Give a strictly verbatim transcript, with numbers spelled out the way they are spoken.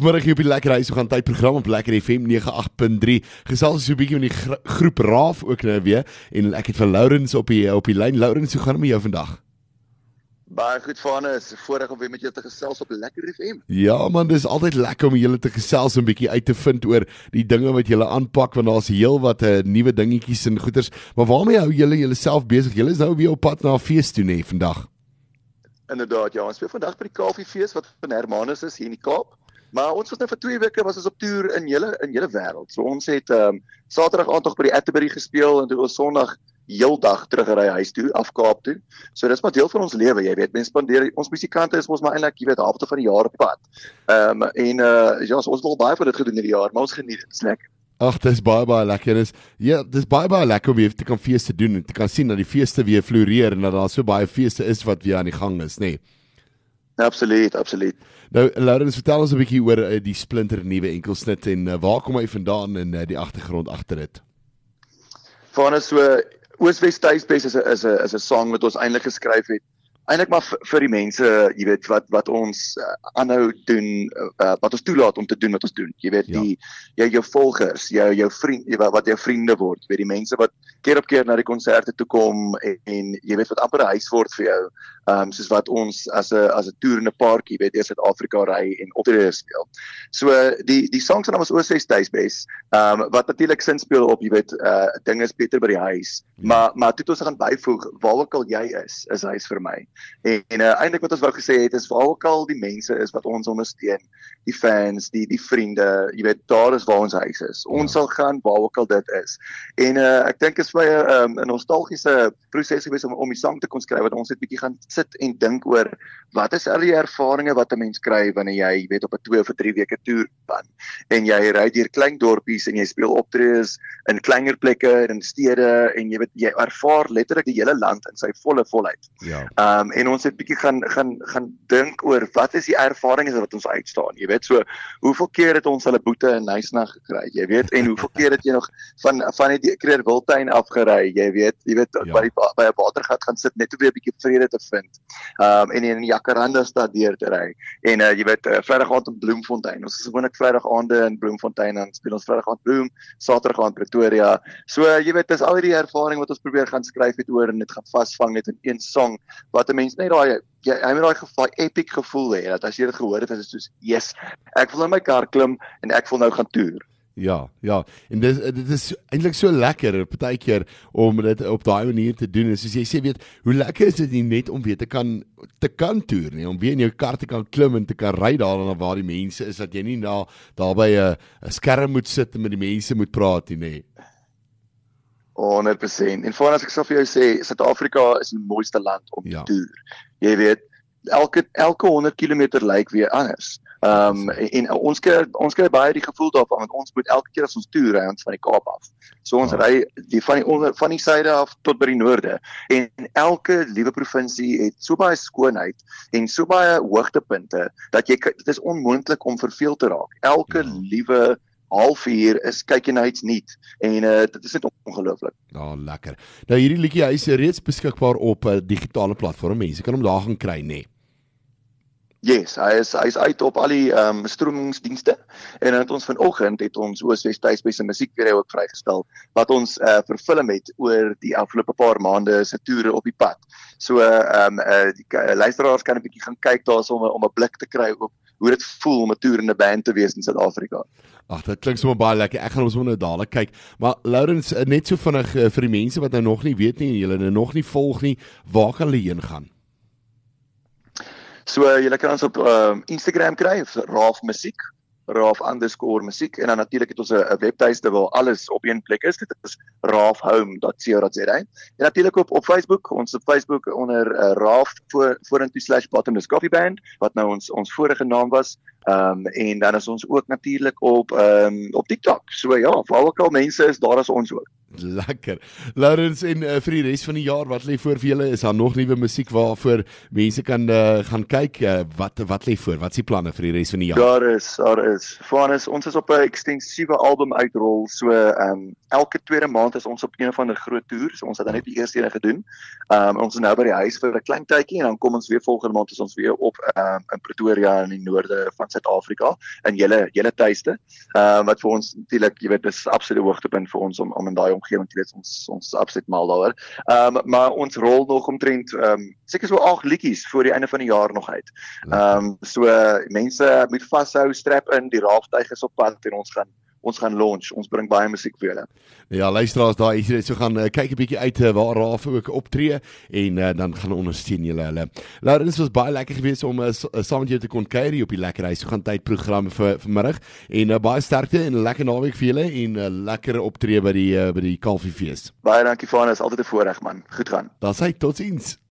Vanmiddag hier op die Lekker Huis, we gaan tydprogram op Lekker F M nege agt punt drie. Gesels so 'n bietjie met die gro groep Raaf ook nou weer. En ek het vir Lourens op die op die lyn. Lourens, hoe gaan dit met jou vandag? Baie goed, Vanus. Voorreg om weer met jou te gesels op Lekker F M. Ja man, dis altyd lekker om julle te gesels en 'n bietjie uit te vind oor die dinge wat julle aanpak, want daar's heel wat uh, nuwe dingetjies en goeders. Maar waarmee hou julle julleself besig? Julle is nou weer op pad na 'n fees toe nee vandag. Inderdaad, ja, ons speel vandag by die Koffiefees wat van Hermanus is hier in die Kaap. Maar ons was nou vir twee weke was ons op toer in julle in julle wêreld. So ons het ehm um, Saterdag aand nog by die Atterbury gespeel en toe ons Sondag heeldag teruggery huis toe, af Kaap toe. So dis maar deel van ons lewe, jy weet. Mense spandeer ons musikante is mos maar eintlik, jy weet, halfte van die jaar op pad. Ehm um, en uh ja, ons het al baie van dit gedoen hierdie jaar, maar ons geniet dit. Dis lekker. Ag, dis baie baie lekker. Dis ja, dis baie baie lekker om weer te kan feeste doen en te kan sien dat die feeste weer floreer en dat daar so baie feeste is wat weer aan die gang is, nê. Nee. Absoluut, absoluut. Nou, Lourens, vertel ons 'n bietjie oor uh, die splinter nuwe enkelsnit en uh, waar kom hy vandaan in uh, die agtergrond agter dit? Vanus, so Oos-Wes Tuisbes is 'n is 'n is 'n song wat ons eintlik geskryf het. Eintlik maar vir die mense, jy weet, wat wat ons uh, aanhou doen, uh, wat ons toelaat om te doen wat ons doen. Jy weet, ja. die jou jou volgers, jou jou vriend, wat jou vriende word, jy weet die mense wat keer op keer na die konserte toe kom en, en jy weet wat amper 'n huis word vir jou. Ehm um, soos wat ons as 'n as 'n toerende paartjie, weet deur Suid-Afrika ry en optrede speel. So die die song se naam is Oos-Wes Tuisbes. Ehm um, wat natuurlik sin speel op, jy weet, uh dinge is beter by die huis. Ja. Maar maar toe het ons gaan byvoeg, waar ook al jy is, is huis vir my. En, en uh, eintlik wat ons wou gesê het is waar ook al die mense is wat ons ondersteun, die fans, die die vriende, jy weet, daar is waar ons huis is. Ons ja. sal gaan waar ook al dit is. En uh ek dink is baie 'n um, 'n nostalgiese proses gewees om om die sang te kon skryf, want ons het bietjie gaan sit en dink oor wat is al die ervarings wat 'n mens kry wanneer jy weet op 'n twee of 'n drie weke toer gaan en jy ry deur klein dorpies en jy speel optredes in kleiner plekke en in stede en jy weet jy ervaar letterlik die hele land in sy volle volheid. Ja. Um en ons het bietjie gaan gaan gaan dink oor wat is die ervarings wat ons uitstaan. Jy weet, so hoeveel keer het ons hulle boete in Nysna gekry, jy weet, en hoeveel keer het jy nog van van die Kreerwiltuin afgery, jy weet, jy weet ja. by die, by 'n watergat gaan sit net om weer 'n bietjie vrede te vind. Um en in Jacaranda stad deur te ry. En uh, jy weet, uh, Vrydag aand in Bloemfontein. Ons is gewoonlik Vrydag aande in Bloemfontein en speel ons Vrydag aand Bloem, Saterdag aand Pretoria. So uh, jy weet, dis al die ervaring wat ons probeer gaan skryf het oor en dit gaan vasvang net in een song wat 'n mens net daai jy hy het daai gevoel, epic gevoel hê dat as jy dit gehoor het, is dit soos yes, ek wil in my kar klim en ek wil nou gaan toer. Ja, ja, en dit dit is eintlik so lekker partykeer om dit op daai manier te doen. En soos jy sê, weet, hoe lekker is dit nie net om weer te kan te kan toer nie, om weer in jou kar te kan klim en te kan ry daar na waar die mense is, dat jy nie na daar by 'n 'n skerm moet sit en met die mense moet praat nie, nê. honderd persent. En vooral as ek sal vir jou sê, Suid-Afrika is die mooiste land om ja. te toer. Jy weet, elke elke honderd kilometer lyk weer anders. Um en, en ons kry ons kry baie die gevoel daarvan want ons moet elke keer as ons toer ry ons van die Kaap af. So ons ja. ry die van die onder van die suide af tot by die noorde. En elke liewe provinsie het so baie skoonheid en so baie hoogtepunte dat jy dit is onmoontlik om verveel te raak. Elke ja. liewe halfuur is kyk jy na iets nuut en uh, dit is net ongelooflik. Ja, lekker. Nou hierdie liedjie hy is reeds beskikbaar op 'n uh, digitale platform. Mense kan hom daar gaan kry, nê. Nee. Yes, hy is hy is uit op al die ehm um, stromingsdienste en dan het ons vanoggend het ons Oos-Wes Tuisbes se musiekvideo ook vrygestel wat ons uh, verfilm het oor die afgelope paar maande se toere op die pad. So ehm um, uh, die uh, luisteraars kan 'n bietjie gaan kyk daarso om om 'n blik te kry op hoe dit voel om 'n toerende band te wees in Suid-Afrika. Ag, dit klink sommer baie lekker. Ek gaan ons nou dadelik kyk. Maar Lourens, net so vinnig uh, vir die mense wat nou nog nie weet nie en julle nou nog nie volg nie, waar kan hulle heen gaan? So julle kan ons op uh, Instagram kry, Raaf Musiek, Raaf underscore musiek en dan natuurlik het ons 'n webtuiste waar alles op een plek is. Dit is raafhome dot co dot za. En natuurlik op op Facebook, ons op Facebook onder uh, Raaf voor vorentoe slash bottomless coffee band wat nou ons ons vorige naam was. Um en dan is ons ook natuurlik op um op TikTok. So ja, waar ook al mense is, daar is ons ook. Lekker. Lourens, en uh, vir die res van die jaar, wat lê voor vir julle? Is daar nog nuwe musiek waarvoor mense kan uh, gaan kyk? Uh, wat wat lê voor? Wat is die planne vir die res van die jaar? Daar is, daar is. Vanus, ons is op 'n ekstensiewe album uitrol. So ehm um, elke tweede maand is ons op een of ander groot toer. So ons het dan net die eerste een gedoen. Um ons is nou by die huis vir 'n klein tydjie en dan kom ons weer volgende maand is ons weer op um in Pretoria in die noorde van Suid-Afrika in julle julle tuiste. Um wat vir ons natuurlik, jy weet, dis absolute hoogtepunt vir ons om om in daai omgewing te wees. Ons ons is absoluut mal daaroor. Um maar ons rol nog omtrent um seker so agt liedjies voor die einde van die jaar nog uit. Um so uh, mense moet vashou, strap in, die raaftuig is op pad en ons gaan ons gaan launch. Ons bring baie musiek vir julle. Ja, luisteraars, daar is dit so gaan uh, kyk 'n bietjie uit uh, waar Raaf ook optree en uh, dan gaan ondersteun julle hulle. Laurens, was baie lekker geweest om uh, saam met jou te kon kuier hier op die Lekker Huis. So gaan tyd program vir vanmiddag en uh, baie sterkte en 'n lekker naweek vir julle en 'n uh, lekker optree by die uh, by die Kalfiefees. Baie dankie Vanus, altyd 'n voorreg man. Goed gaan. Daar's hy, totsiens.